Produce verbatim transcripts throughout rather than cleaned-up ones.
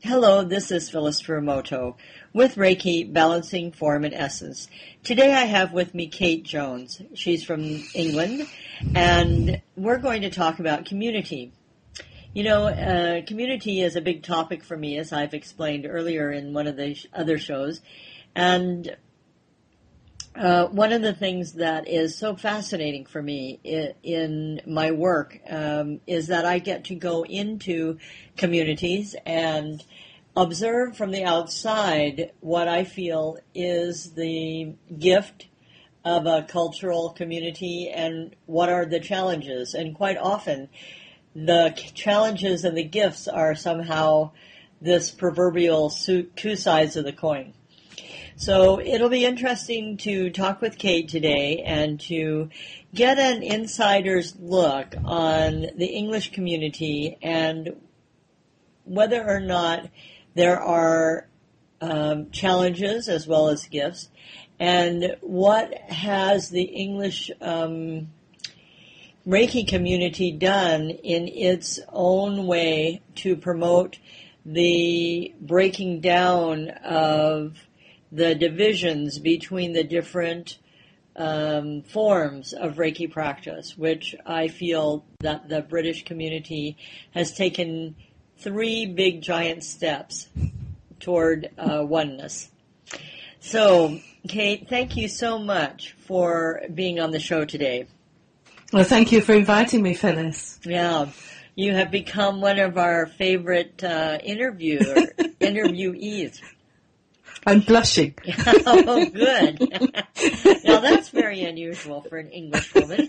Hello, this is Phyllis Furumoto with Reiki Balancing Form and Essence. Today I have with me Kate Jones. She's from England, and we're going to talk about community. You know, uh, community is a big topic for me, as I've explained earlier in one of the sh- other shows. And uh, one of the things that is so fascinating for me in, in my work um, is that I get to go into communities and observe from the outside what I feel is the gift of a cultural community and what are the challenges. And quite often, the challenges and the gifts are somehow this proverbial two sides of the coin. So it'll be interesting to talk with Kate today and to get an insider's look on the English community and whether or not there are um, challenges as well as gifts, and what has the English um, Reiki community done in its own way to promote the breaking down of the divisions between the different um, forms of Reiki practice, which I feel that the British community has taken three big giant steps toward uh, oneness. So, Kate, thank you so much for being on the show today. Well, thank you for inviting me, Phyllis. Yeah, you have become one of our favorite uh, interviewer, interviewees. I'm blushing. Oh, good. Now, that's very unusual for an English woman.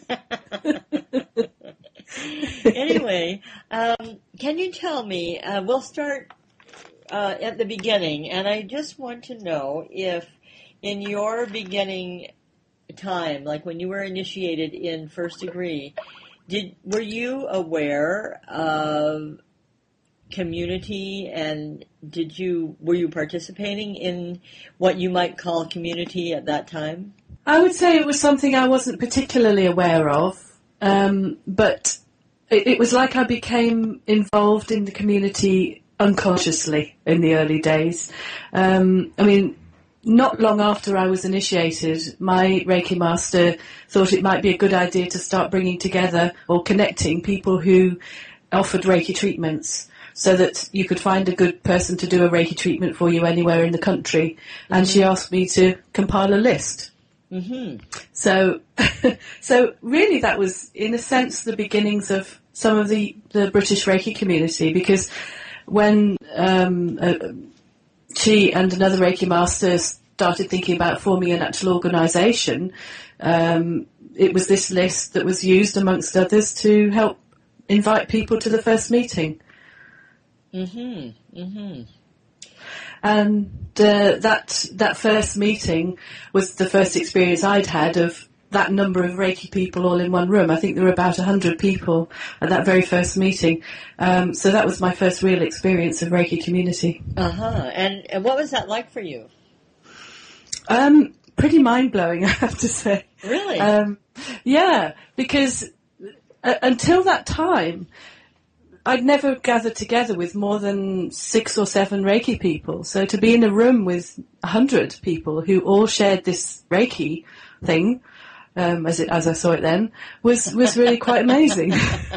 Anyway, um, can you tell me, uh, we'll start uh, at the beginning, and I just want to know if in your beginning time, like when you were initiated in first degree, did were you aware of community, and did you were you participating in what you might call community at that time? I would say it was something I wasn't particularly aware of, um, but it, it was like I became involved in the community unconsciously in the early days. Um, I mean, not long after I was initiated, my Reiki master thought it might be a good idea to start bringing together or connecting people who offered Reiki treatments, so that you could find a good person to do a Reiki treatment for you anywhere in the country. And mm-hmm. she asked me to compile a list. Mm-hmm. So, so really that was, in a sense, the beginnings of some of the, the British Reiki community, because when um, uh, she and another Reiki master started thinking about forming an actual organisation, um, it was this list that was used, amongst others, to help invite people to the first meeting. Mm-hmm. Mm-hmm. And uh, that that first meeting was the first experience I'd had of that number of Reiki people all in one room. I think there were about one hundred people at that very first meeting. Um, so that was my first real experience of Reiki community. Uh-huh. And, and what was that like for you? Um, pretty mind-blowing, I have to say. Really? Um, yeah, because uh, until that time, I'd never gathered together with more than six or seven Reiki people. So to be in a room with a hundred people who all shared this Reiki thing, um, as it, as I saw it then, was, was really quite amazing.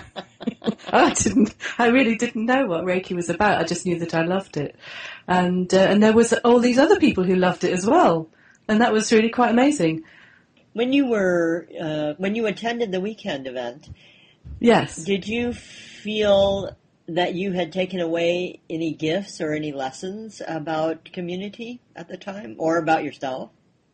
I didn't, I really didn't know what Reiki was about. I just knew that I loved it. And, uh, and there was all these other people who loved it as well. And that was really quite amazing. When you were, uh, when you attended the weekend event, yes. Did you feel that you had taken away any gifts or any lessons about community at the time, or about yourself?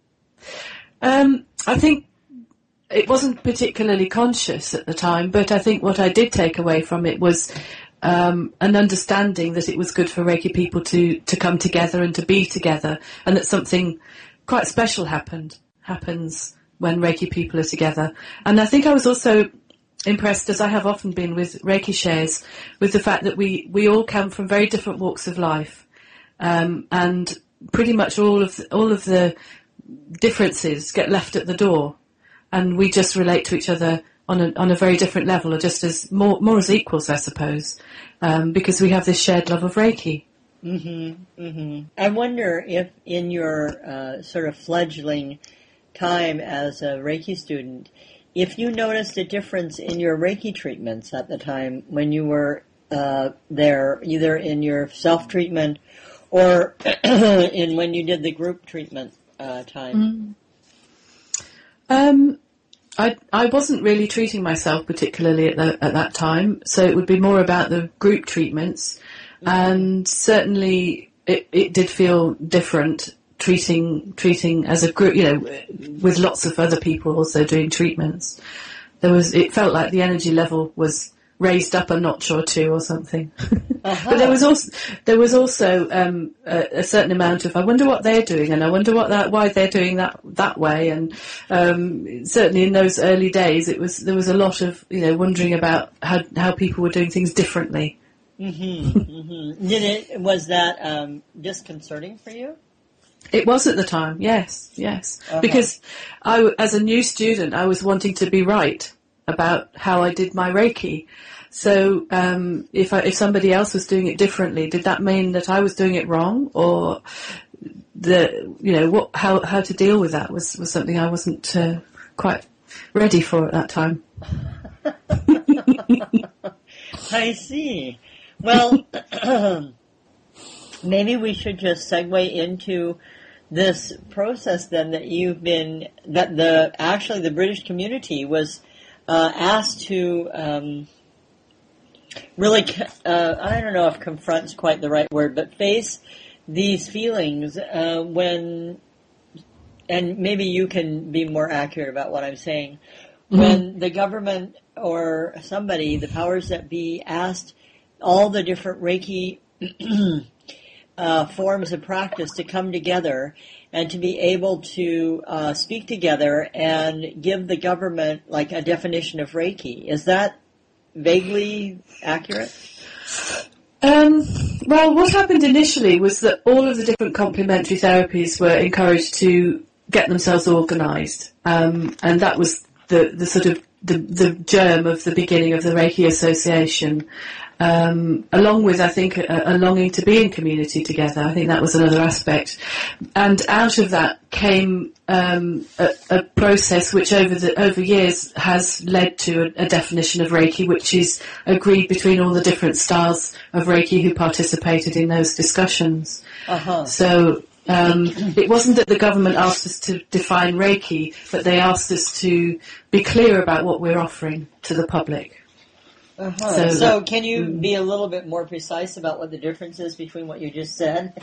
Um, I think it wasn't particularly conscious at the time, but I think what I did take away from it was um, an understanding that it was good for Reiki people to, to come together and to be together, and that something quite special happened happens when Reiki people are together. And I think I was also impressed, as I have often been with Reiki shares, with the fact that we, we all come from very different walks of life, um, and pretty much all of the, all of the differences get left at the door, and we just relate to each other on a, on a very different level, or just as more more as equals, I suppose, um, because we have this shared love of Reiki. Mm-hmm. Mm-hmm. I wonder if in your uh, sort of fledgling time as a Reiki student, if you noticed a difference in your Reiki treatments at the time when you were uh, there, either in your self-treatment or in when you did the group treatment uh, time. Mm. Um, I I wasn't really treating myself particularly at the, at that time, so it would be more about the group treatments, mm-hmm. and certainly it, it did feel different treating treating as a group, you know, with lots of other people also doing treatments. There was it felt like the energy level was raised up a notch or two or something. Uh-huh. But there was also there was also um, a, a certain amount of I wonder what they're doing, and I wonder what that why they're doing that that way. And um, certainly in those early days, it was there was a lot of you know wondering about how how people were doing things differently. Mm-hmm. Mm-hmm. Did it was that um, disconcerting for you? It was at the time, yes, yes. Uh-huh. Because I, as a new student, I was wanting to be right about how I did my Reiki. So um, if I, if somebody else was doing it differently, did that mean that I was doing it wrong, or the you know what how how to deal with that was, was something I wasn't uh, quite ready for at that time. I see. Well, maybe we should just segue into this process then that you've been that the actually the British community was uh, asked to. Um, Really, uh, I don't know if confront's quite the right word, but face these feelings uh, when, and maybe you can be more accurate about what I'm saying, mm-hmm. when the government or somebody, the powers that be, asked all the different Reiki uh, forms of practice to come together and to be able to uh, speak together and give the government like a definition of Reiki. Is that vaguely accurate? Um, well, what happened initially was that all of the different complementary therapies were encouraged to get themselves organised, um, and that was the, the sort of the, the germ of the beginning of the Reiki Association, um, along with, I think, a, a longing to be in community together. I think that was another aspect. And out of that came um, a, a process which over the over years has led to a, a definition of Reiki, which is agreed between all the different styles of Reiki who participated in those discussions. Uh-huh. So um, it wasn't that the government asked us to define Reiki, but they asked us to be clear about what we're offering to the public. Uh-huh. So, so can you mm. be a little bit more precise about what the difference is between what you just said?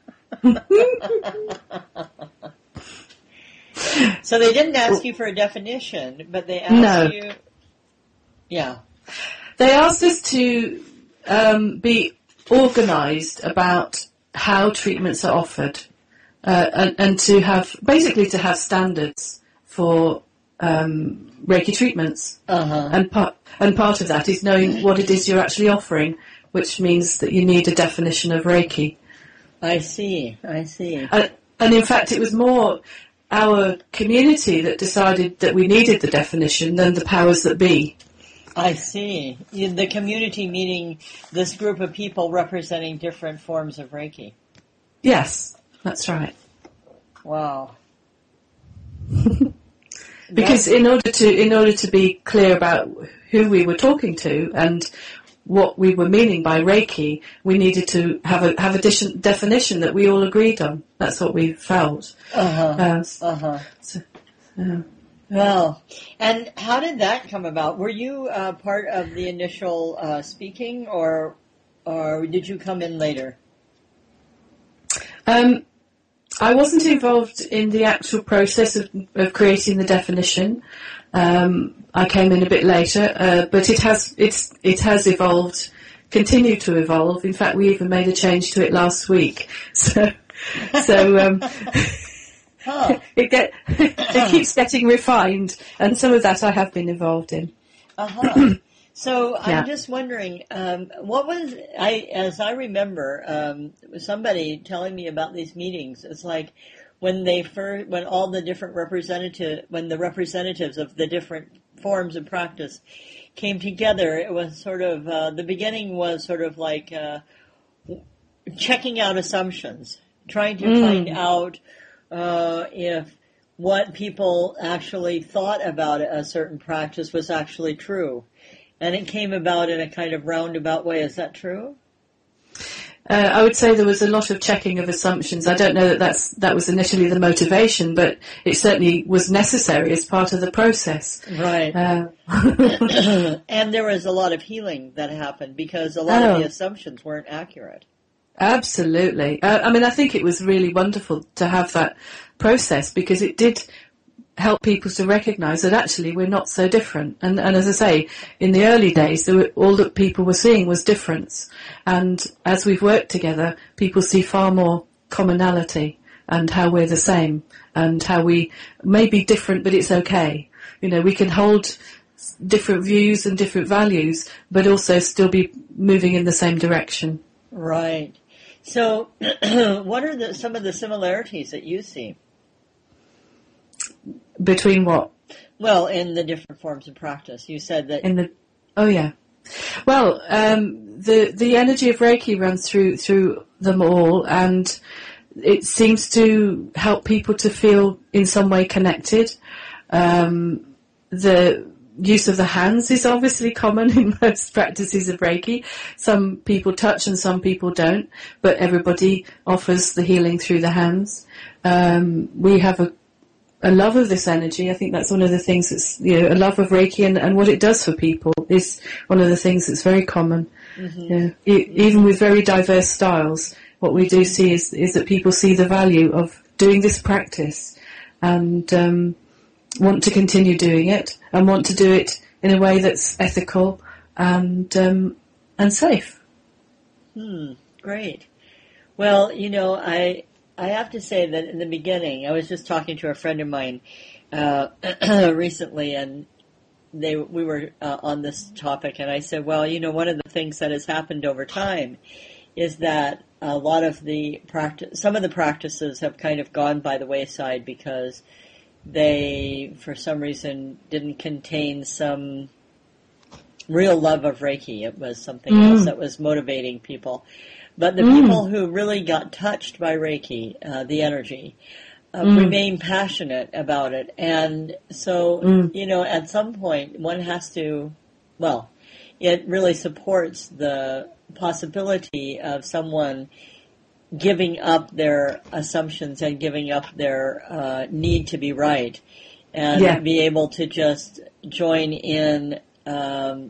So they didn't ask you for a definition, but they asked no. you... Yeah. They asked us to um, be organised about how treatments are offered uh, and, and to have, basically to have standards for um, Reiki treatments. Uh-huh. And, part, and part of that is knowing what it is you're actually offering, which means that you need a definition of Reiki. I see, I see. And, and in fact, it was more our community that decided that we needed the definition than the powers that be. I see. The community meaning this group of people representing different forms of Reiki. Yes, that's right. Wow. Because in order to in order to be clear about who we were talking to and what we were meaning by Reiki, we needed to have a have a de- definition that we all agreed on. That's what we felt. Uh-huh. Uh, uh-huh. So, uh, well, and how did that come about? Were you uh, part of the initial uh, speaking, or or did you come in later? Um, I wasn't involved in the actual process of, of creating the definition. Um, I came in a bit later, uh, but it has it's it has evolved, continued to evolve. In fact, we even made a change to it last week. So, so um, huh. it get it keeps getting refined, and some of that I have been involved in. Uh huh. So I'm yeah. just wondering, um, what was I as I remember um, somebody telling me about these meetings. It's like when they first, when all the different representative, when the representatives of the different forms of practice came together, it was sort of uh, the beginning was sort of like uh, checking out assumptions, trying to Mm. find out uh, if what people actually thought about a certain practice was actually true. And it came about in a kind of roundabout way. Is that true? Uh, I would say there was a lot of checking of assumptions. I don't know that that's, that was initially the motivation, but it certainly was necessary as part of the process. Right. Uh, And there was a lot of healing that happened because a lot Oh. of the assumptions weren't accurate. Absolutely. Uh, I mean, I think it was really wonderful to have that process because it did help people to recognise that actually we're not so different. And, and as I say, in the early days, there were, all that people were seeing was difference. And as we've worked together, people see far more commonality and how we're the same and how we may be different, but it's okay. You know, we can hold different views and different values, but also still be moving in the same direction. Right. So what are the, some of the similarities that you see? Between what? Well, in the different forms of practice. You said that... In the, oh yeah. Well, um, the the energy of Reiki runs through through them all, and it seems to help people to feel in some way connected. Um, the use of the hands is obviously common in most practices of Reiki. Some people touch and some people don't, but everybody offers the healing through the hands. Um, we have a a love of this energy. I think that's one of the things that's, you know, a love of Reiki and, and what it does for people is one of the things that's very common. Mm-hmm. Yeah. E- even with very diverse styles, what we do see is, is that people see the value of doing this practice and um, want to continue doing it and want to do it in a way that's ethical and um, and safe. Hmm, great. Well, you know, I I have to say that in the beginning, I was just talking to a friend of mine uh, recently, and they we were uh, on this topic, and I said, well, you know, one of the things that has happened over time is that a lot of the practice, some of the practices have kind of gone by the wayside because they, for some reason, didn't contain some real love of Reiki. It was something mm. else that was motivating people. But the mm. people who really got touched by Reiki, uh, the energy, uh, mm. remain passionate about it. And so, mm. you know, at some point, one has to, well, it really supports the possibility of someone giving up their assumptions and giving up their uh, need to be right and yeah. be able to just join in um,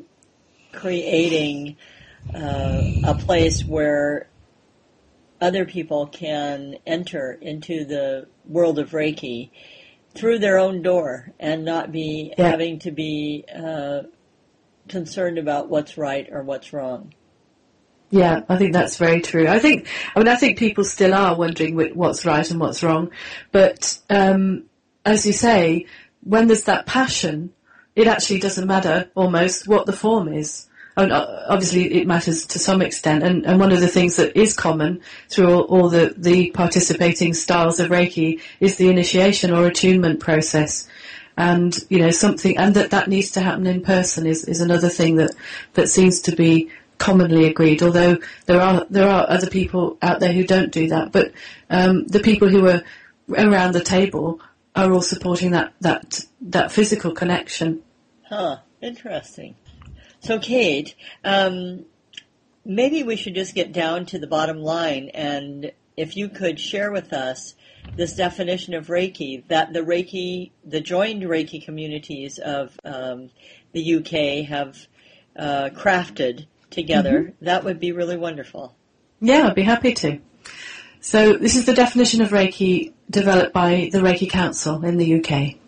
creating uh, a place where other people can enter into the world of Reiki through their own door and not be yeah. having to be uh, concerned about what's right or what's wrong. Yeah, I think that's very true. I think, I mean, I think people still are wondering what's right and what's wrong. But um, as you say, when there's that passion, it actually doesn't matter almost what the form is. And obviously, it matters to some extent. And, and one of the things that is common through all, all the, the participating styles of Reiki is the initiation or attunement process. And, you know, something, and that that needs to happen in person is, is another thing that, that seems to be commonly agreed, although there are there are other people out there who don't do that. But um, the people who are around the table are all supporting that that that physical connection. Huh. Interesting. So, Kate, um, maybe we should just get down to the bottom line, and if you could share with us this definition of Reiki that the Reiki, the joined Reiki communities of um, the U K have uh, crafted together, mm-hmm. that would be really wonderful. Yeah, I'd be happy to. So this is the definition of Reiki developed by the Reiki Council in the U K.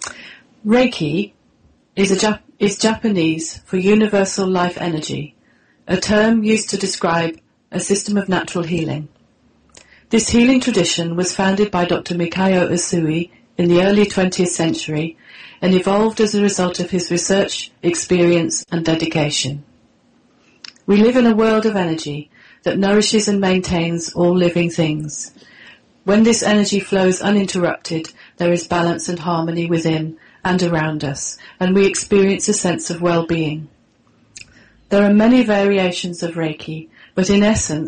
Reiki is, a Jap- is Japanese for universal life energy, a term used to describe a system of natural healing. This healing tradition was founded by Doctor Mikao Usui in the early twentieth century and evolved as a result of his research, experience and dedication. We live in a world of energy that nourishes and maintains all living things. When this energy flows uninterrupted, there is balance and harmony within and around us, and we experience a sense of well-being. There are many variations of Reiki, but in essence,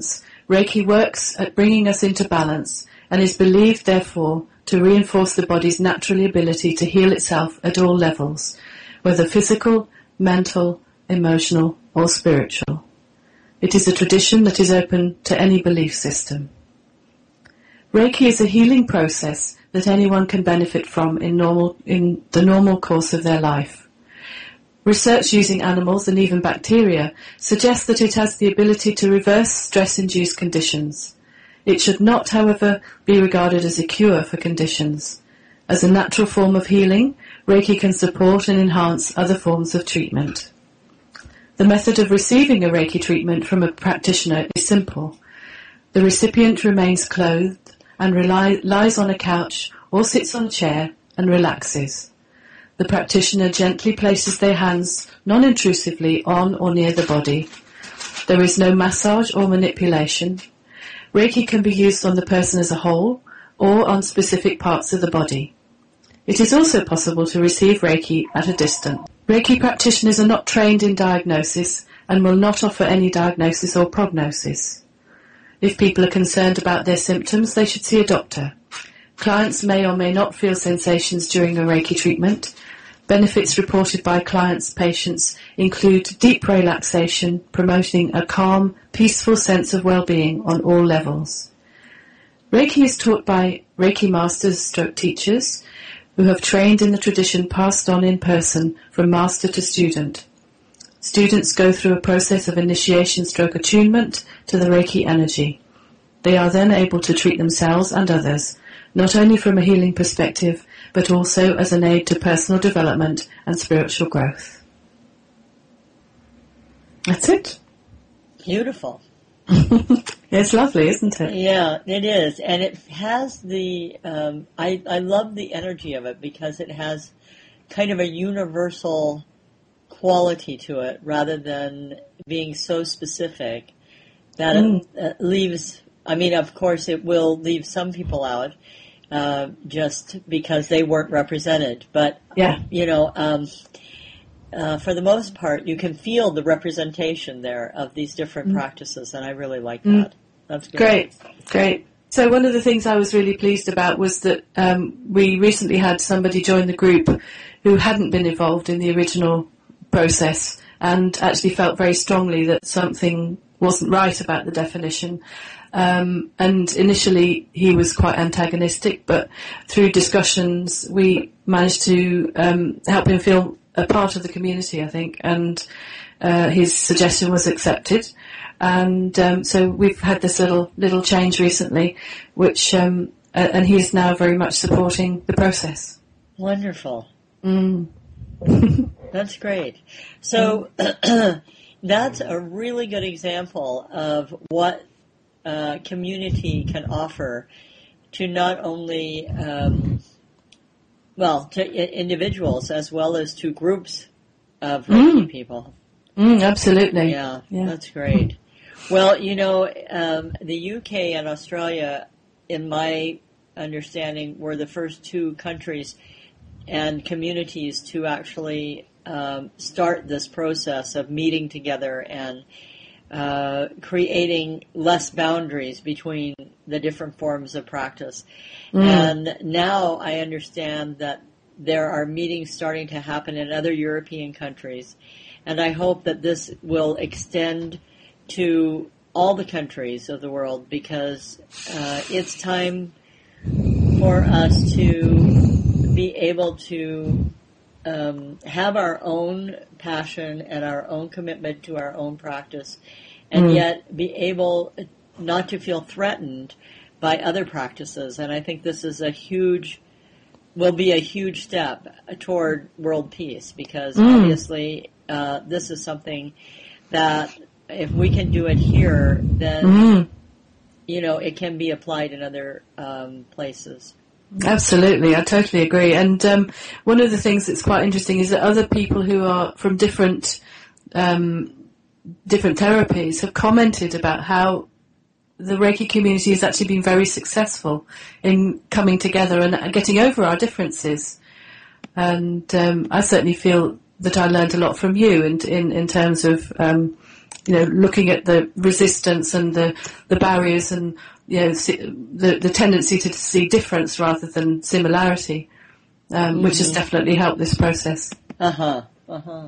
Reiki works at bringing us into balance and is believed, therefore, to reinforce the body's natural ability to heal itself at all levels, whether physical, mental, emotional, or spiritual. It is a tradition that is open to any belief system. Reiki is a healing process that anyone can benefit from in normal in the normal course of their life. Research using animals and even bacteria suggests that it has the ability to reverse stress-induced conditions. It should not, however, be regarded as a cure for conditions. As a natural form of healing, Reiki can support and enhance other forms of treatment. The method of receiving a Reiki treatment from a practitioner is simple. The recipient remains clothed and rely, lies on a couch or sits on a chair and relaxes. The practitioner gently places their hands non-intrusively on or near the body. There is no massage or manipulation. Reiki can be used on the person as a whole or on specific parts of the body. It is also possible to receive Reiki at a distance. Reiki practitioners are not trained in diagnosis and will not offer any diagnosis or prognosis. If people are concerned about their symptoms, they should see a doctor. Clients may or may not feel sensations during a Reiki treatment. Benefits reported by clients' patients include deep relaxation, promoting a calm, peaceful sense of well-being on all levels. Reiki is taught by Reiki masters stroke teachers who have trained in the tradition passed on in person from master to student. Students go through a process of initiation stroke attunement to the Reiki energy. They are then able to treat themselves and others, not only from a healing perspective, but also as an aid to personal development and spiritual growth. That's it. Beautiful. It's lovely, isn't it? Yeah, it is. And it has the, um, I, I love the energy of it because it has kind of a universal quality to it rather than being so specific that mm. it uh, leaves, I mean, of course it will leave some people out uh, just because they weren't represented. But, yeah. you know, um, uh, for the most part, you can feel the representation there of these different mm. practices, and I really like mm. that. That's good. Great, great. So one of the things I was really pleased about was that um, we recently had somebody join the group who hadn't been involved in the original process and actually felt very strongly that something wasn't right about the definition. Um, and initially he was quite antagonistic, but through discussions we managed to um, help him feel a part of the community, I think, and uh, his suggestion was accepted. And um, so we've had this little little change recently, which um, uh, and he is now very much supporting the process. Wonderful. Mm. That's great. So that's a really good example of what uh, community can offer to not only, um, well, to I- individuals as well as to groups of Reiki mm. people. Mm, absolutely. Yeah, yeah, that's great. Well, you know, um, the U K and Australia, in my understanding, were the first two countries and communities to actually um, start this process of meeting together and uh, creating less boundaries between the different forms of practice. Mm. And now I understand that there are meetings starting to happen in other European countries, and I hope that this will extend to all the countries of the world, because uh, it's time for us to be able to um, have our own passion and our own commitment to our own practice, and mm. yet be able not to feel threatened by other practices. And I think this is a huge, will be a huge step toward world peace, because mm. obviously uh, this is something that if we can do it here, then, mm. you know, it can be applied in other um, places. Absolutely, I totally agree. And um, one of the things that's quite interesting is that other people who are from different um, different therapies have commented about how the Reiki community has actually been very successful in coming together and getting over our differences. And um, I certainly feel that I learned a lot from you in in, in terms of um, you know, looking at the resistance and the, the barriers and, you know, the, the tendency to see difference rather than similarity, um, mm-hmm. which has definitely helped this process. Uh-huh, uh-huh.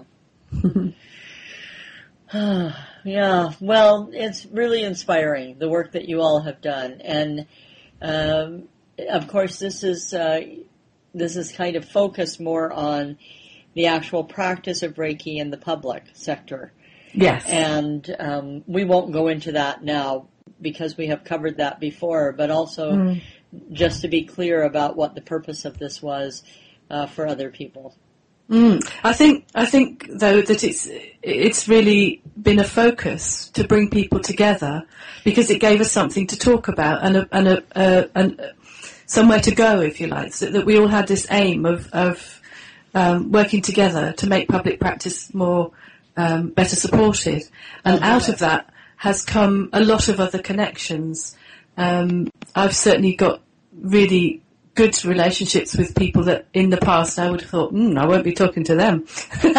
Yeah, well, it's really inspiring, the work that you all have done. And, um, of course, this is, uh, this is kind of focused more on the actual practice of Reiki in the public sector. Yes. And um, we won't go into that now because we have covered that before, but also mm. just to be clear about what the purpose of this was uh, for other people. Mm. I think, I think though that it's it's really been a focus to bring people together because it gave us something to talk about and a, and a, a, and somewhere to go, if you like, so that we all had this aim of of um, working together to make public practice more um, better supported, and uh-huh. out of that has come a lot of other connections. Um, I've certainly got really good relationships with people that in the past I would have thought, mm, I won't be talking to them.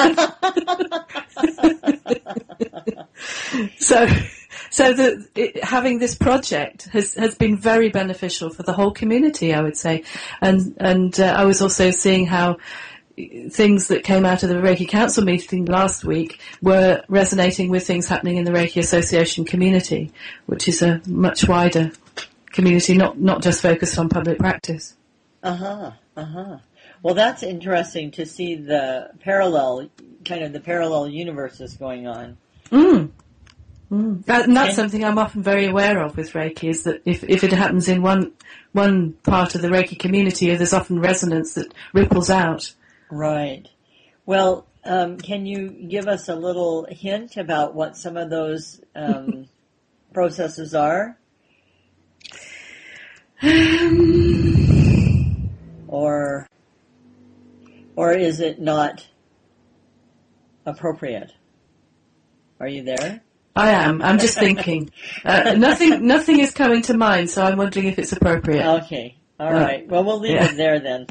so, so the, it, having this project has, has been very beneficial for the whole community, I would say. And, and uh, I was also seeing how things that came out of the Reiki Council meeting last week were resonating with things happening in the Reiki Association community, which is a much wider community, not, not just focused on public practice. Uh-huh, uh-huh. Well, that's interesting to see the parallel, kind of the parallel universes going on. Mm. Mm. That, and that's and, something I'm often very aware of with Reiki, is that if, if it happens in one one part of the Reiki community, there's often resonance that ripples out. Right. Well, um, can you give us a little hint about what some of those um, processes are? Um... Or, or is it not appropriate? Are you there? I am. I'm just thinking. Uh, nothing, nothing is coming to mind, so I'm wondering if it's appropriate. Okay. All uh, right. Well, we'll leave yeah. it there then.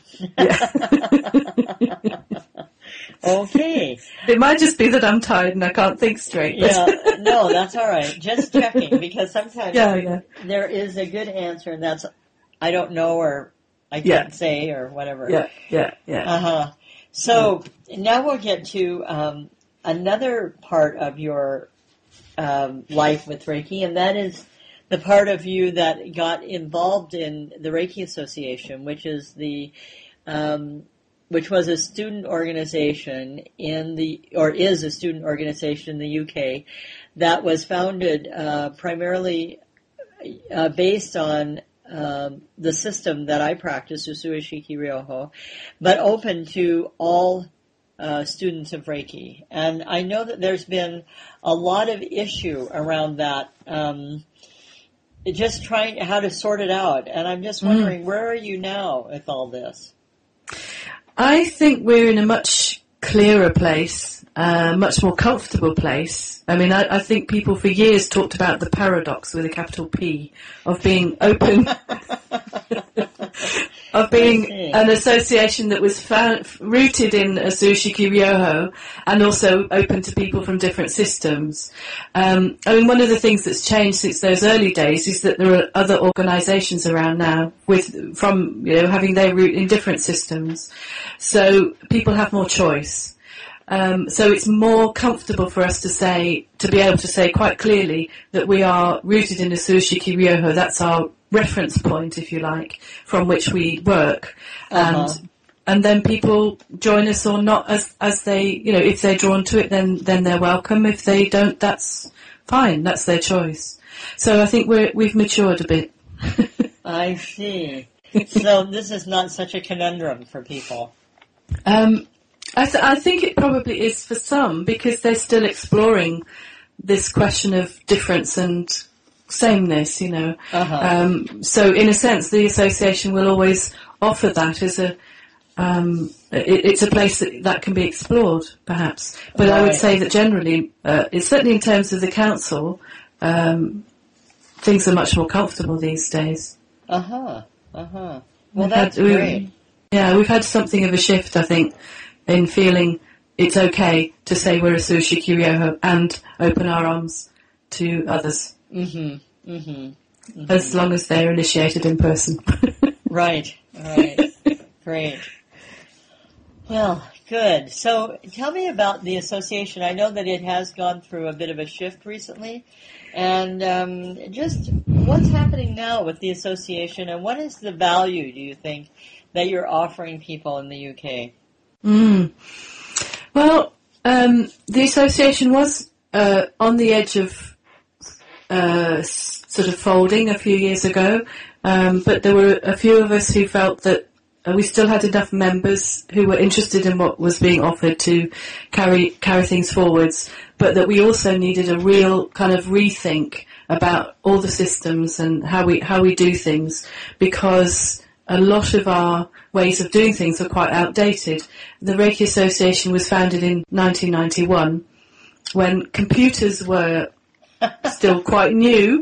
Okay. It might just be that I'm tired and I can't think straight. But. Yeah. No, that's all right. Just checking, because sometimes yeah, yeah. there is a good answer, and that's I don't know or I can't yeah. say or whatever. Yeah, yeah, yeah. Uh-huh. So yeah. now we'll get to um, another part of your um, life with Reiki, and that is the part of you that got involved in the Reiki Association, which is the, um, which was a student organization in the, or is a student organization in the U K that was founded uh, primarily uh, based on Um, the system that I practice, Usui Shiki Ryoho, but open to all uh, students of Reiki. And I know that there's been a lot of issue around that, um, just trying how to sort it out. And I'm just wondering, mm. where are you now with all this? I think we're in a much clearer place, a uh, much more comfortable place. I mean, I, I think people for years talked about the paradox with a capital P of being open, of being an association that was found, rooted in Usui Shiki Ryoho and also open to people from different systems. Um, I mean, one of the things that's changed since those early days is that there are other organisations around now with from you know having their root in different systems, so people have more choice. Um, so it's more comfortable for us to say, to be able to say quite clearly that we are rooted in Usui Shiki Ryoho. That's our reference point, if you like, from which we work. Uh-huh. And and then people join us or not as as they, you know, if they're drawn to it, then then they're welcome. If they don't, that's fine. That's their choice. So I think we're we've matured a bit. I see. So this is not such a conundrum for people. Um. I, th- I think it probably is for some because they're still exploring this question of difference and sameness, you know. Uh-huh. Um, so in a sense, the association will always offer that as a, um, it, it's a place that, that can be explored, perhaps. But right. I would say that generally, uh, it's certainly in terms of the council, um, things are much more comfortable these days. Uh-huh, uh-huh. Well, we've that's had, great. We, yeah, we've had something of a shift, I think, in feeling it's okay to say we're a Sushi Kyoryoho and open our arms to others. Mm-hmm. Mm-hmm. Mm-hmm. As long as they're initiated in person. Right, right. Great. Well, good. So tell me about the association. I know that it has gone through a bit of a shift recently. And um, just what's happening now with the association, and what is the value, do you think, that you're offering people in the U K? Mm. Well, um, the association was uh, on the edge of uh, sort of folding a few years ago, um, but there were a few of us who felt that uh, we still had enough members who were interested in what was being offered to carry carry things forwards, but that we also needed a real kind of rethink about all the systems and how we how we do things, because a lot of our ways of doing things are quite outdated. The Reiki Association was founded in nineteen ninety-one when computers were still quite new,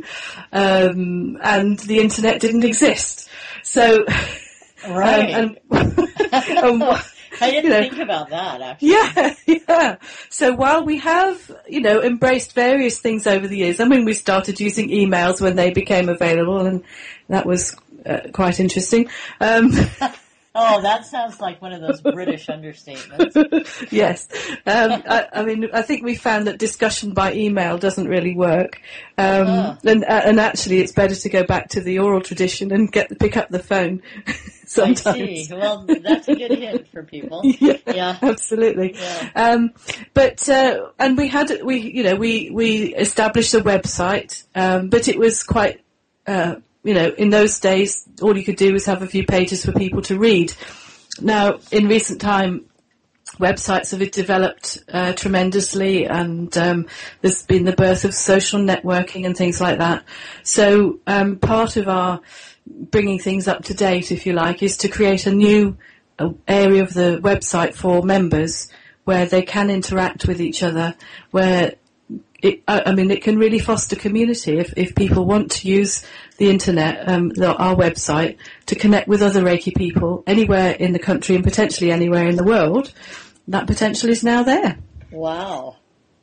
um, and the internet didn't exist. So, right. Um, and, um, I didn't you know, think about that, actually. Yeah, yeah. So while we have, you know, embraced various things over the years, I mean, we started using emails when they became available, and that was uh, quite interesting. Um, Oh, that sounds like one of those British understatements. Yes. Um, I, I mean, I think we found that discussion by email doesn't really work. Um, uh-huh. and, uh, and actually it's better to go back to the oral tradition and get pick up the phone sometimes. I see. Well, that's a good hint for people. Yeah, yeah. Absolutely. Yeah. Um, but, uh, and we had, we, you know, we, we established a website, um, but it was quite, uh, you know, in those days, all you could do was have a few pages for people to read. Now, in recent time, websites have developed uh, tremendously, and um, there's been the birth of social networking and things like that. So um, part of our bringing things up to date, if you like, is to create a new uh, area of the website for members where they can interact with each other, where It, I mean, it can really foster community if, if people want to use the internet, um, the, our website, to connect with other Reiki people anywhere in the country and potentially anywhere in the world. That potential is now there. Wow.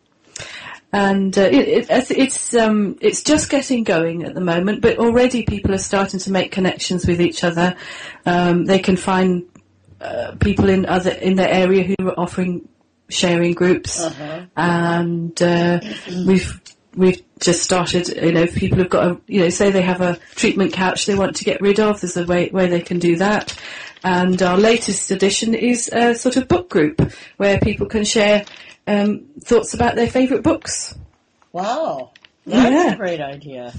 And uh, it, it, it's um, it's just getting going at the moment, but already people are starting to make connections with each other. Um, they can find uh, people in other in their area who are offering sharing groups, uh-huh. and uh, we've we've just started. You know, if people have got a, you know, say they have a treatment couch they want to get rid of, there's a way way they can do that. And our latest edition is a sort of book group where people can share um, thoughts about their favourite books. Wow, that's yeah. a great idea.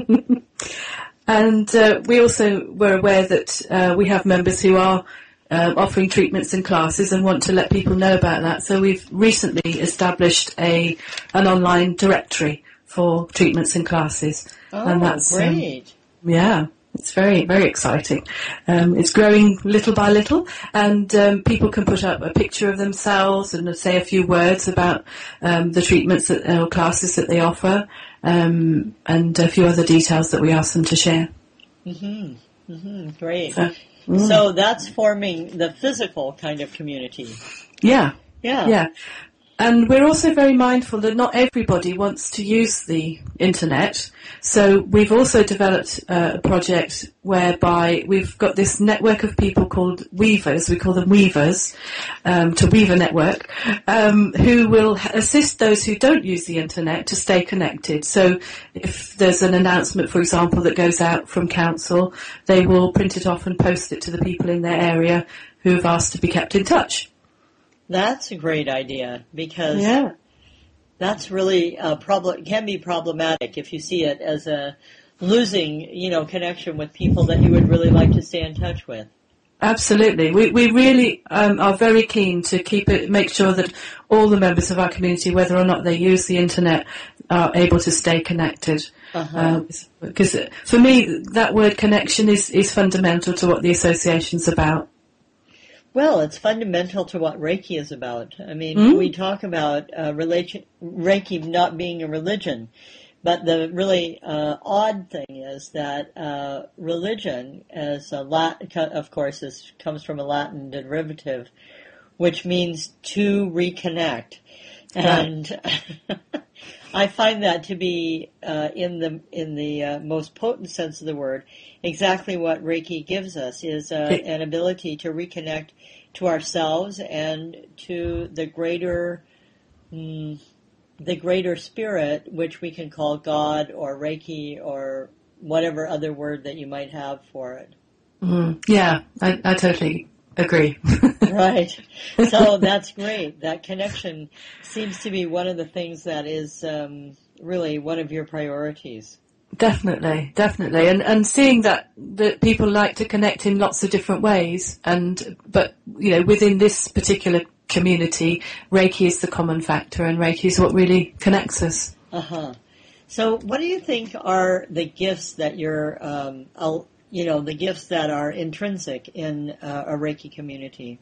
And uh, we also were aware that uh, we have members who are Uh, offering treatments and classes and want to let people know about that. So we've recently established a an online directory for treatments and classes. Oh, and that's, great. Um, yeah, it's very, very exciting. Um, it's growing little by little, and um, people can put up a picture of themselves and say a few words about um, the treatments that, or classes that they offer, um, and a few other details that we ask them to share. Mm-hmm. Mm-hmm. Great. So, Mm. So that's forming the physical kind of community. Yeah. Yeah. Yeah. And we're also very mindful that not everybody wants to use the internet. So we've also developed uh, a project whereby we've got this network of people called weavers. We call them weavers, um, to Weaver Network, um, who will assist those who don't use the internet to stay connected. So if there's an announcement, for example, that goes out from council, they will print it off and post it to the people in their area who have asked to be kept in touch. That's a great idea, because yeah. that's really a problem, can be problematic if you see it as a losing, you know, connection with people that you would really like to stay in touch with. Absolutely. We we really um, are very keen to keep it, make sure that all the members of our community, whether or not they use the internet, are able to stay connected. Uh-huh. Uh, because for me, that word connection is, is fundamental to what the association's about. Well, it's fundamental to what Reiki is about. I mean, mm. we talk about uh, relation, Reiki not being a religion, but the really uh, odd thing is that uh, religion, as a Latin, of course, is, comes from a Latin derivative, which means to reconnect. And I find that to be, uh, in the in the uh, most potent sense of the word, exactly what Reiki gives us, is uh, an ability to reconnect to ourselves and to the greater, mm, the greater spirit, which we can call God or Reiki or whatever other word that you might have for it. Mm, yeah, I, I totally agree. Right. So that's great. That connection seems to be one of the things that is um, really one of your priorities. Definitely, definitely, and and seeing that that people like to connect in lots of different ways, and but you know within this particular community, Reiki is the common factor, and Reiki is what really connects us. Uh huh. So, what do you think are the gifts that you're, um, you know, the gifts that are intrinsic in uh, a Reiki community?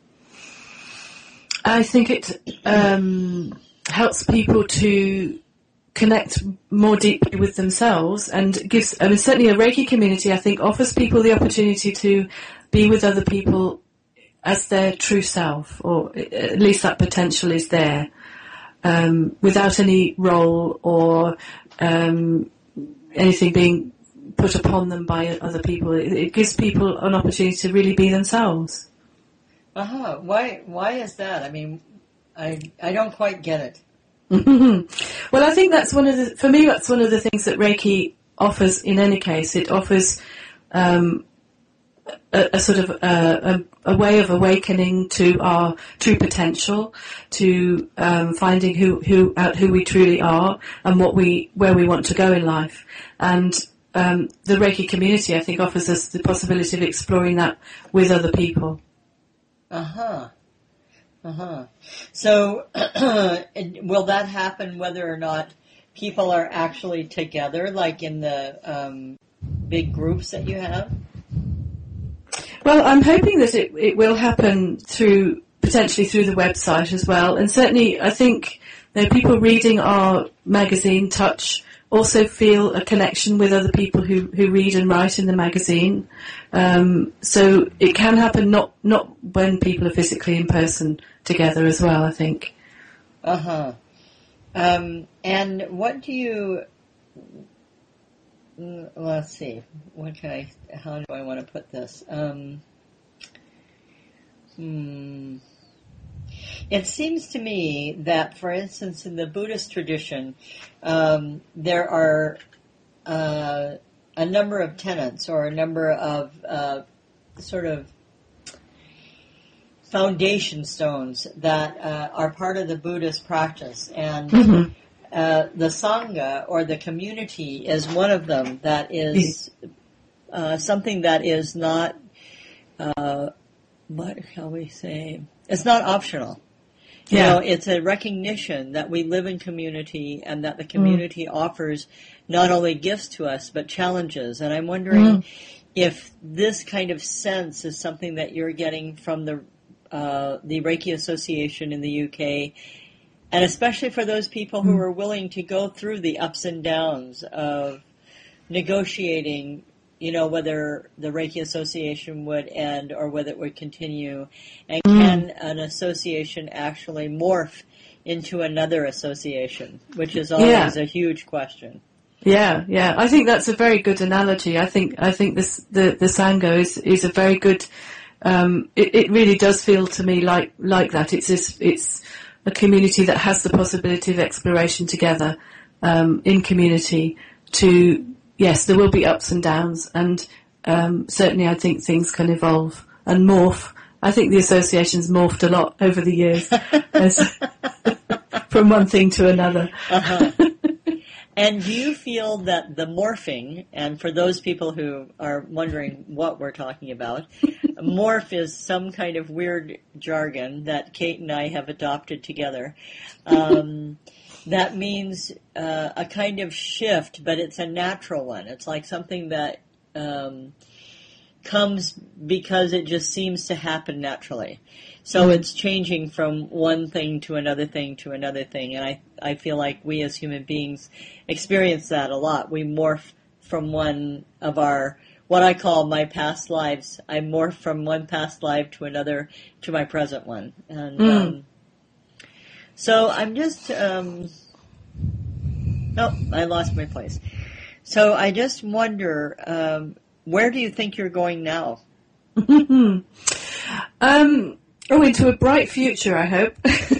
I think it um, helps people to connect more deeply with themselves, and gives, I mean, certainly a Reiki community, I think, offers people the opportunity to be with other people as their true self, or at least that potential is there, um, without any role or um, anything being put upon them by other people. It, it gives people an opportunity to really be themselves. Uh-huh. Why, why is that? I mean, I, I don't quite get it. Well, I think that's one of the, for me, that's one of the things that Reiki offers in any case. It offers um, a, a sort of a, a, a way of awakening to our true potential, to um, finding who who out who we truly are and what we where we want to go in life. And um, the Reiki community, I think, offers us the possibility of exploring that with other people. Uh-huh. Uh-huh. So, will that happen whether or not people are actually together, like in the um, big groups that you have? Well, I'm hoping that it, it will happen through, potentially through the website as well. And certainly, I think you know, people reading our magazine, Touch, also feel a connection with other people who, who read and write in the magazine. Um, so it can happen not, not when people are physically in person together as well, I think. Uh-huh. Um, and what do you... Let's see. What can I... How do I want to put this? Um, hmm... It seems to me that, for instance, in the Buddhist tradition, um, there are uh, a number of tenets or a number of uh, sort of foundation stones that uh, are part of the Buddhist practice. And mm-hmm. uh, the Sangha, or the community, is one of them that is uh, something that is not, uh, what shall we say, it's not optional. You Yeah. know, it's a recognition that we live in community and that the community mm. offers not only gifts to us, but challenges. And I'm wondering mm. if this kind of sense is something that you're getting from the uh, the Reiki Association in the U K, and especially for those people who mm. are willing to go through the ups and downs of negotiating, you know, whether the Reiki Association would end or whether it would continue. And mm. can an association actually morph into another association, which is always yeah. a huge question. Yeah, yeah. I think that's a very good analogy. I think I think this the, the Sangha is, is a very good um it, it really does feel to me like like that. It's this, it's a community that has the possibility of exploration together, um, in community to yes, there will be ups and downs, and um, certainly I think things can evolve and morph. I think the association's morphed a lot over the years as, from one thing to another. Uh-huh. And do you feel that the morphing, and for those people who are wondering what we're talking about, morph is some kind of weird jargon that Kate and I have adopted together. Um That means uh, a kind of shift, but it's a natural one. It's like something that um, comes because it just seems to happen naturally. So mm-hmm. it's changing from one thing to another thing to another thing. And I, I feel like we as human beings experience that a lot. We morph from one of our, what I call my past lives. I morph from one past life to another, to my present one. And mm. um, so I'm just, um, oh, I lost my place. So I just wonder, um, where do you think you're going now? um, oh, into a bright future, I hope.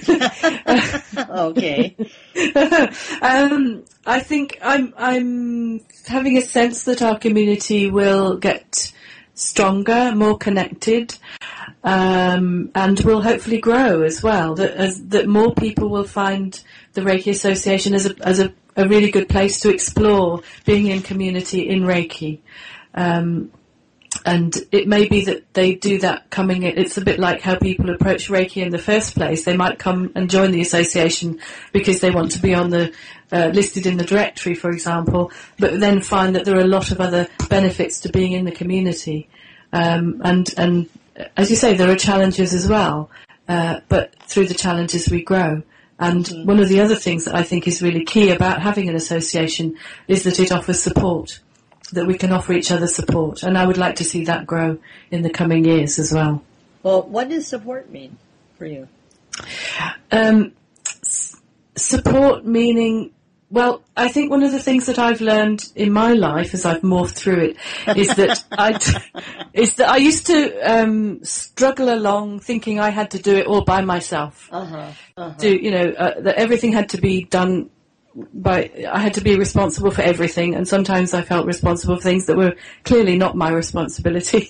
Okay. um, I think I'm I'm having a sense that our community will get stronger, more connected, um, and will hopefully grow as well. That as that more people will find the Reiki Association as a as a, a really good place to explore being in community in Reiki. Um, And it may be that they do that coming in. It's a bit like how people approach Reiki in the first place. They might come and join the association because they want to be on the uh, listed in the directory, for example, but then find that there are a lot of other benefits to being in the community. Um, and, and as you say, there are challenges as well, uh, but through the challenges we grow. And mm-hmm. one of the other things that I think is really key about having an association is that it offers support, that we can offer each other support. And I would like to see that grow in the coming years as well. Well, what does support mean for you? Um, s- support meaning, well, I think one of the things that I've learned in my life as I've morphed through it is that I is that I used to um, struggle along thinking I had to do it all by myself. Uh-huh. Uh-huh. Do you know uh, that everything had to be done by, I had to be responsible for everything, and sometimes I felt responsible for things that were clearly not my responsibility.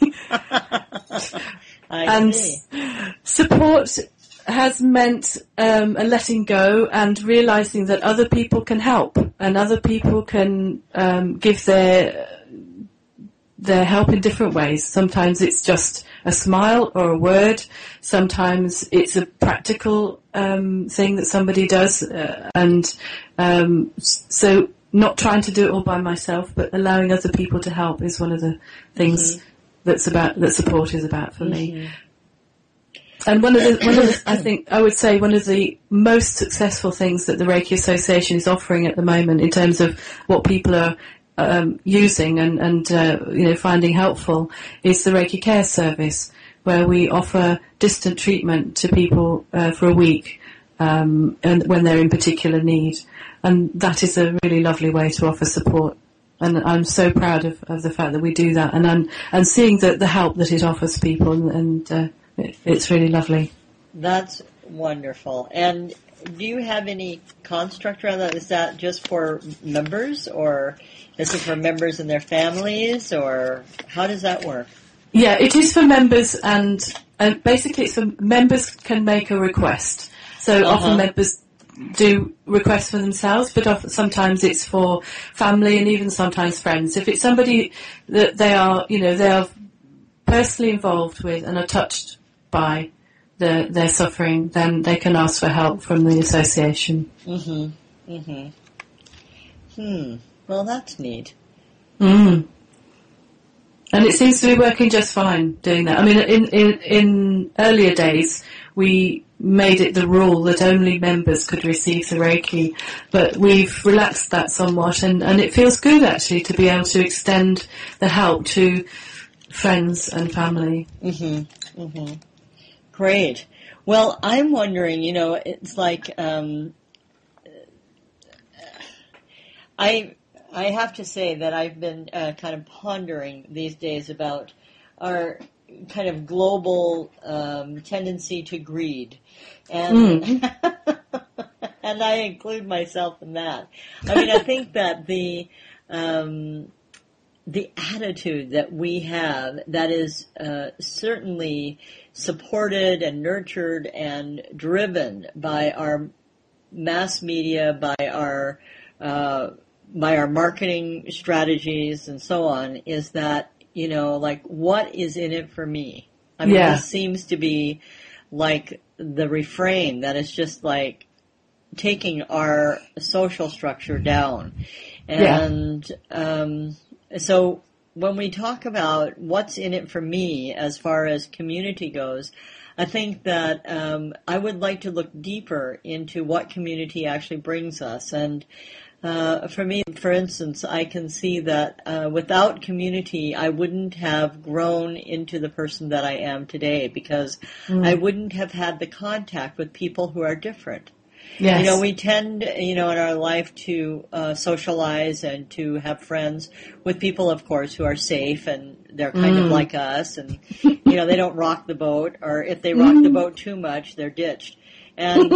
I and see. Support has meant um, a letting go and realizing that other people can help and other people can um, give their their help in different ways. Sometimes it's just a smile or a word. Sometimes it's a practical um, thing that somebody does, uh, and um, so not trying to do it all by myself, but allowing other people to help is one of the things mm-hmm. that's about that support is about for mm-hmm. me. And one of the, one of the, I think I would say one of the most successful things that the Reiki Association is offering at the moment in terms of what people are um, using and, and uh, you know finding helpful is the Reiki Care Service, where we offer distant treatment to people uh, for a week um, and when they're in particular need. And that is a really lovely way to offer support. And I'm so proud of, of the fact that we do that, and I'm, and seeing the, the help that it offers people, and, and uh, it, it's really lovely. That's wonderful. And do you have any construct around that? Is that just for members, or is it for members and their families, or how does that work? Yeah, it is for members, and, and basically it's for members can make a request. So uh-huh. often members do requests for themselves, but often, sometimes it's for family and even sometimes friends. If it's somebody that they are, you know, they are personally involved with and are touched by the, their suffering, then they can ask for help from the association. Mm-hmm. Mm-hmm. Hmm. Well, that's neat. Mm. And it seems to be working just fine doing that. I mean, in, in, in earlier days, we made it the rule that only members could receive the Reiki, but we've relaxed that somewhat, and, and it feels good actually to be able to extend the help to friends and family. Mm-hmm. Mm-hmm. Great. Well, I'm wondering, you know, it's like um, I I have to say that I've been uh, kind of pondering these days about our kind of global um, tendency to greed, and mm. and I include myself in that. I mean, I think that the um, the attitude that we have that is uh, certainly supported and nurtured and driven by our mass media, by our uh, by our marketing strategies and so on, is that, you know, like, what is in it for me? I mean, yeah. This seems to be like the refrain that is just like taking our social structure down. And yeah. um, so when we talk about what's in it for me as far as community goes, I think that um, I would like to look deeper into what community actually brings us. And Uh, for me, for instance, I can see that uh, without community, I wouldn't have grown into the person that I am today because mm. I wouldn't have had the contact with people who are different. Yes. You know, we tend, you know, in our life to uh, socialize and to have friends with people, of course, who are safe and they're kind mm. of like us and, you know, they don't rock the boat, or if they rock mm. the boat too much, they're ditched. And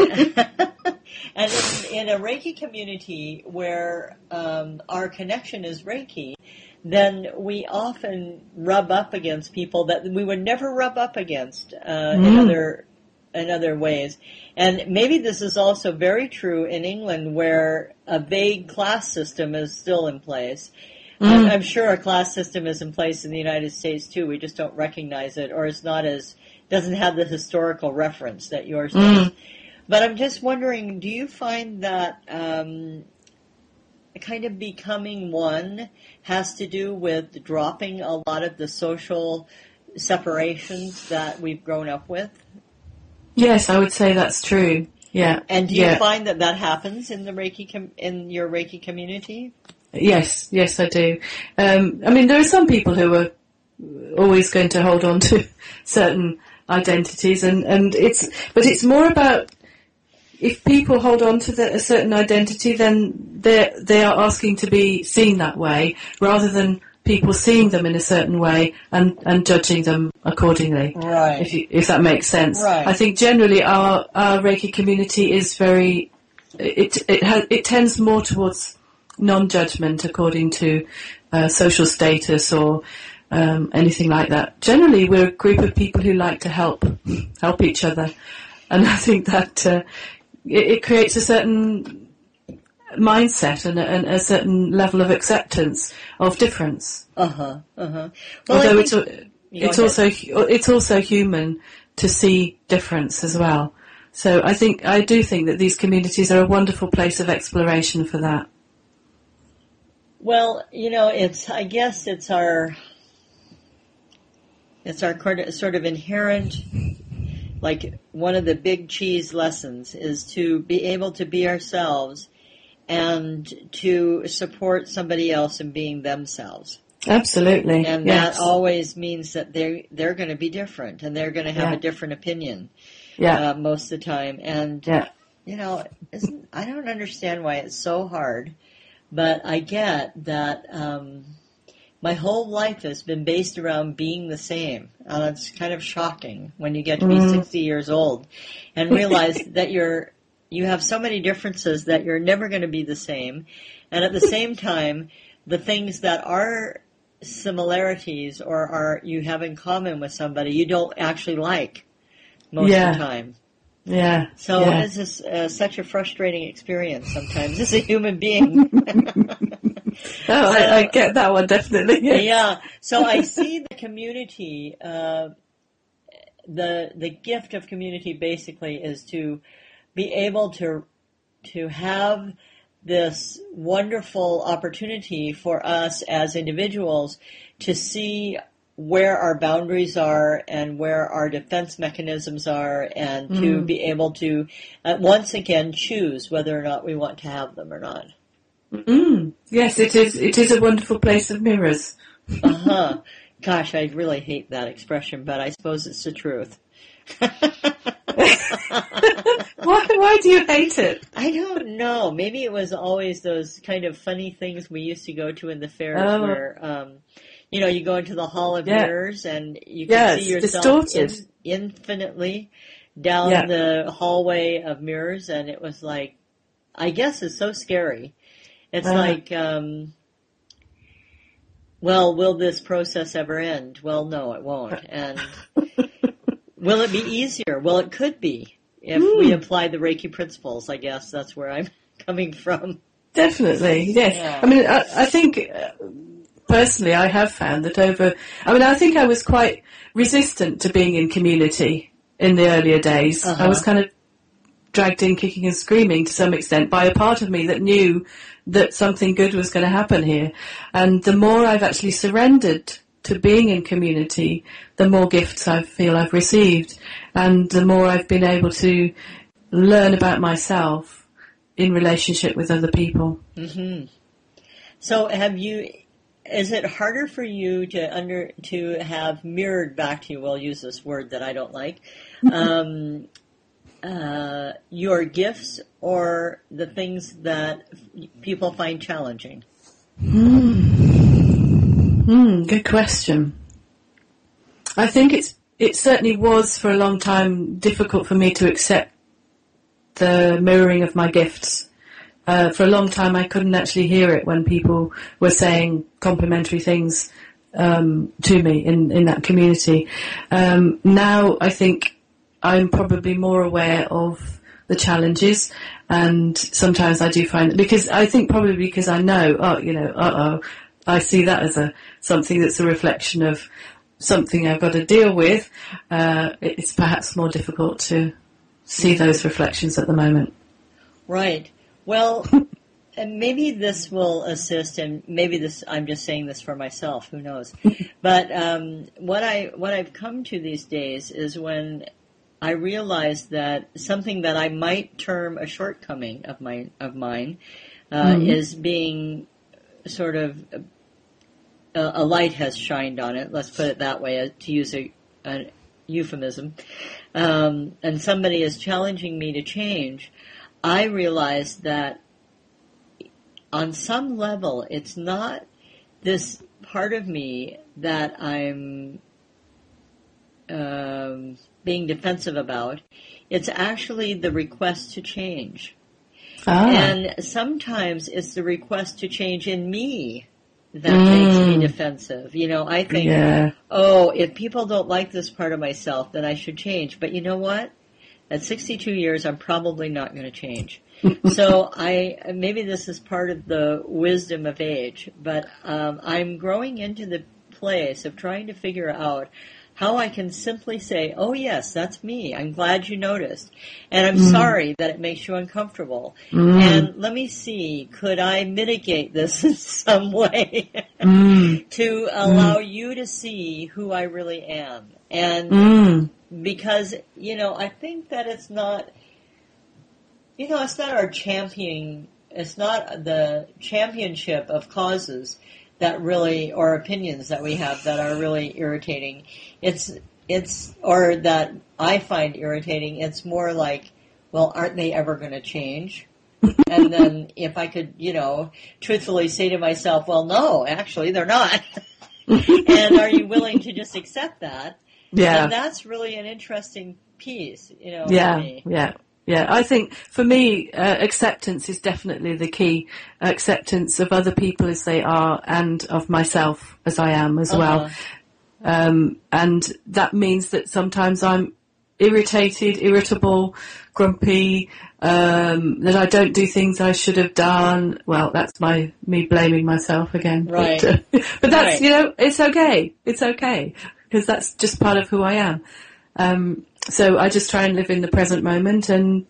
and in, in a Reiki community where um, our connection is Reiki, then we often rub up against people that we would never rub up against uh, mm. in other in other ways. And maybe this is also very true in England, where a vague class system is still in place. Mm. I'm, I'm sure a class system is in place in the United States too. We just don't recognize it, or it's not as doesn't have the historical reference that yours does. Mm. But I'm just wondering, do you find that um, kind of becoming one has to do with dropping a lot of the social separations that we've grown up with? Yes, I would say that's true. Yeah. And do you yeah. find that that happens in the Reiki com- in your Reiki community? Yes, yes, I do. Um, I mean, there are some people who are always going to hold on to certain identities, and, and it's but it's more about if people hold on to the, a certain identity, then they they are asking to be seen that way, rather than people seeing them in a certain way and, and judging them accordingly. Right. If you, if that makes sense. Right. I think generally our, our Reiki community is very it it has, it tends more towards non-judgment according to uh, social status or um, anything like that. Generally, we're a group of people who like to help help each other, and I think that. Uh, It, it creates a certain mindset and a, and a certain level of acceptance of difference. Uh huh. Uh huh. Well, Although think, it's it's also it's also human to see difference as well. So I think I do think that these communities are a wonderful place of exploration for that. Well, you know, it's I guess it's our it's our sort of inherent. Like one of the big cheese lessons is to be able to be ourselves and to support somebody else in being themselves. Absolutely. And yes. that always means that they they're going to be different and they're going to have yeah. a different opinion. Yeah. Uh, most of the time. And yeah. you know, isn't, I don't understand why it's so hard, but I get that. Um, My whole life has been based around being the same. And it's kind of shocking when you get to be mm. sixty years old and realize that you're, you have so many differences that you're never going to be the same. And at the same time, the things that are similarities or are you have in common with somebody you don't actually like most yeah. of the time. Yeah. So yeah. it's just uh, such a frustrating experience sometimes as a human being. Oh, I, I get that one, definitely. Yes. Yeah. So I see the community, uh, the the gift of community basically is to be able to to have this wonderful opportunity for us as individuals to see where our boundaries are and where our defense mechanisms are, and to mm. be able to uh, once again choose whether or not we want to have them or not. Mm. Yes, it is. It is a wonderful place of mirrors. Uh huh. Gosh, I really hate that expression, but I suppose it's the truth. why? Why do you hate it? I don't know. Maybe it was always those kind of funny things we used to go to in the fairs, oh. where, um, you know, you go into the Hall of yeah. Mirrors and you can yes, see yourself in, distorted. infinitely down yeah. the hallway of mirrors, and it was like, I guess it's so scary. It's uh, like, um, well, will this process ever end? Well, no, it won't. And will it be easier? Well, it could be if mm. we apply the Reiki principles. I guess that's where I'm coming from. Definitely, yes. Yeah. I mean, I, I think uh, personally, I have found that over. I mean, I think I was quite resistant to being in community in the earlier days. Uh-huh. I was kind of dragged in kicking and screaming to some extent by a part of me that knew that something good was going to happen here. And the more I've actually surrendered to being in community, the more gifts I feel I've received, and the more I've been able to learn about myself in relationship with other people. Mm-hmm. So have you, is it harder for you to under, to have mirrored back to you, we'll use this word that I don't like, um, uh, your gifts or the things that people find challenging? Hmm. Hmm, good question. I think it's it certainly was for a long time difficult for me to accept the mirroring of my gifts. Uh, for a long time I couldn't actually hear it when people were saying complimentary things um, to me in, in that community. Um, now I think I'm probably more aware of the challenges, and sometimes I do find, because I think probably because I know, oh, you know, uh-oh, I see that as a something that's a reflection of something I've got to deal with. Uh, it's perhaps more difficult to see those reflections at the moment. Right. Well, and maybe this will assist, and maybe this, I'm just saying this for myself, who knows. But um, what I what I've come to these days is when I realize that something that I might term a shortcoming of my of mine uh, mm-hmm. is being sort of a, a light has shined on it. Let's put it that way, to use a, a euphemism. Um, and somebody is challenging me to change. I realize that on some level, it's not this part of me that I'm um, being defensive about. It's actually the request to change. Ah. And sometimes it's the request to change in me that mm. makes me defensive. You know, I think, yeah. oh, if people don't like this part of myself, then I should change. But you know what? At sixty-two years, I'm probably not going to change. So I maybe this is part of the wisdom of age, but um, I'm growing into the place of trying to figure out how I can simply say, oh, yes, that's me. I'm glad you noticed. And I'm mm. sorry that it makes you uncomfortable. Mm. And let me see, could I mitigate this in some way mm. to allow mm. you to see who I really am? And mm. because, you know, I think that it's not, you know, it's not our championing, it's not the championship of causes that really, or opinions that we have that are really irritating. It's, it's, or that I find irritating. It's more like, well, aren't they ever going to change? And then if I could, you know, truthfully say to myself, well, no, actually they're not. And are you willing to just accept that? Yeah. And that's really an interesting piece, you know, yeah, for me. Yeah. Yeah, I think for me, uh, acceptance is definitely the key. Acceptance of other people as they are and of myself as I am as uh-huh. well. Um, and that means that sometimes I'm irritated, irritable, grumpy, um, that I don't do things I should have done. Well, that's my me blaming myself again. Right. But, uh, but that's, right. you know, it's okay. It's okay because that's just part of who I am. Um, So I just try and live in the present moment and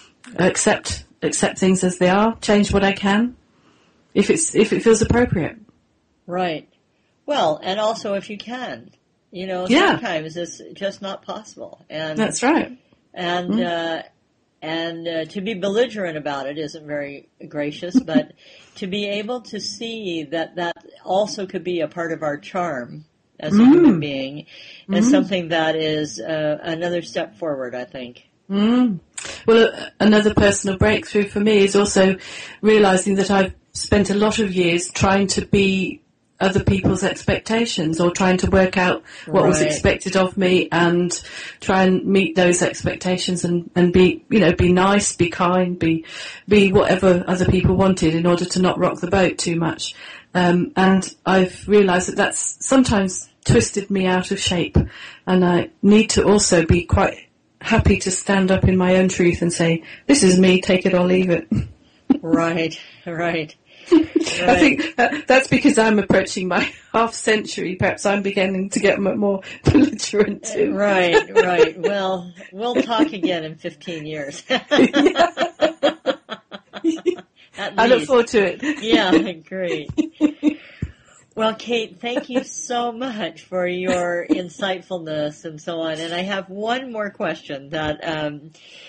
accept accept things as they are. Change what I can, if it's if it feels appropriate. Right. Well, and also if you can, you know, yeah. sometimes it's just not possible. And that's right. And mm. uh, and uh, to be belligerent about it isn't very gracious, but to be able to see that that also could be a part of our charm as a mm. human being is mm. something that is uh, another step forward, I think. Mm. Well, uh, another personal breakthrough for me is also realising that I've spent a lot of years trying to be other people's expectations or trying to work out what right. was expected of me and try and meet those expectations and, and be, you know, be nice, be kind, be, be whatever other people wanted in order to not rock the boat too much. Um, and I've realised that that's sometimes twisted me out of shape, and I need to also be quite happy to stand up in my own truth and say, this is me, take it or leave it. Right, right. Right. I think uh, that's because I'm approaching my half century. Perhaps I'm beginning to get more belligerent too. Right, right. Well, we'll talk again in fifteen years. I look forward to it. Yeah, great. Well, Kate, thank you so much for your insightfulness and so on. And I have one more question that um,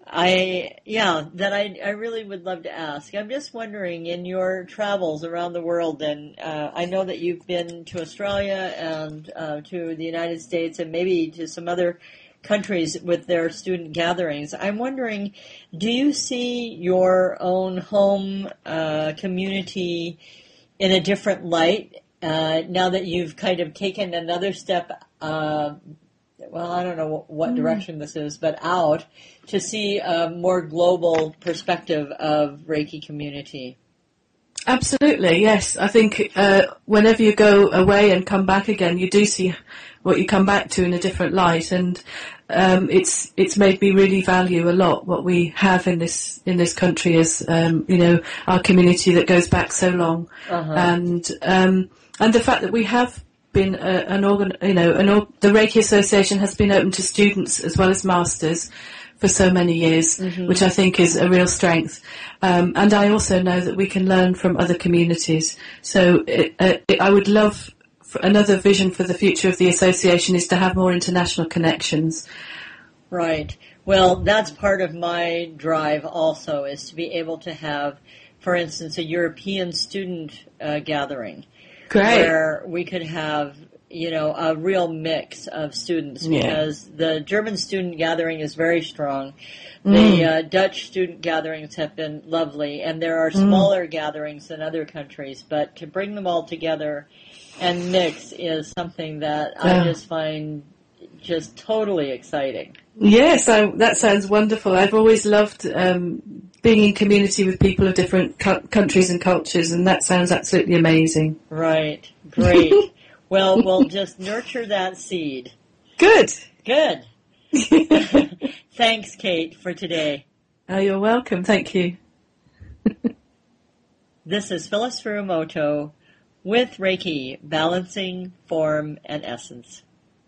I yeah, that I I really would love to ask. I'm just wondering, in your travels around the world, and uh, I know that you've been to Australia and uh, to the United States and maybe to some other countries with their student gatherings. I'm wondering, do you see your own home uh, community in a different light uh, now that you've kind of taken another step? Uh, well, I don't know what direction this is, but out to see a more global perspective of Reiki community. Absolutely, yes. I think uh, whenever you go away and come back again, you do see what you come back to in a different light, and um, it's it's made me really value a lot what we have in this in this country as um, you know, our community that goes back so long, Uh-huh. and um, and the fact that we have been uh, an organ, you know, an or- the Reiki Association has been open to students as well as masters for so many years, Mm-hmm. which I think is a real strength. Um, and I also know that we can learn from other communities. So it, uh, it, I would love for another vision for the future of the association is to have more international connections. Right. Well, that's part of my drive also, is to be able to have, for instance, a European student uh, gathering. Great. Where we could have, you know, a real mix of students, Yeah. because the German student gathering is very strong. Mm. The uh, Dutch student gatherings have been lovely, and there are smaller mm. gatherings in other countries, but to bring them all together and mix is something that Yeah. I just find just totally exciting. Yes, I, that sounds wonderful. I've always loved um, being in community with people of different cu- countries and cultures, and that sounds absolutely amazing. Right. Great. Well, we'll just nurture that seed. Good. Good. Thanks, Kate, for today. Oh, you're welcome. Thank you. This is Phyllis Furumoto with Reiki, Balancing Form and Essence.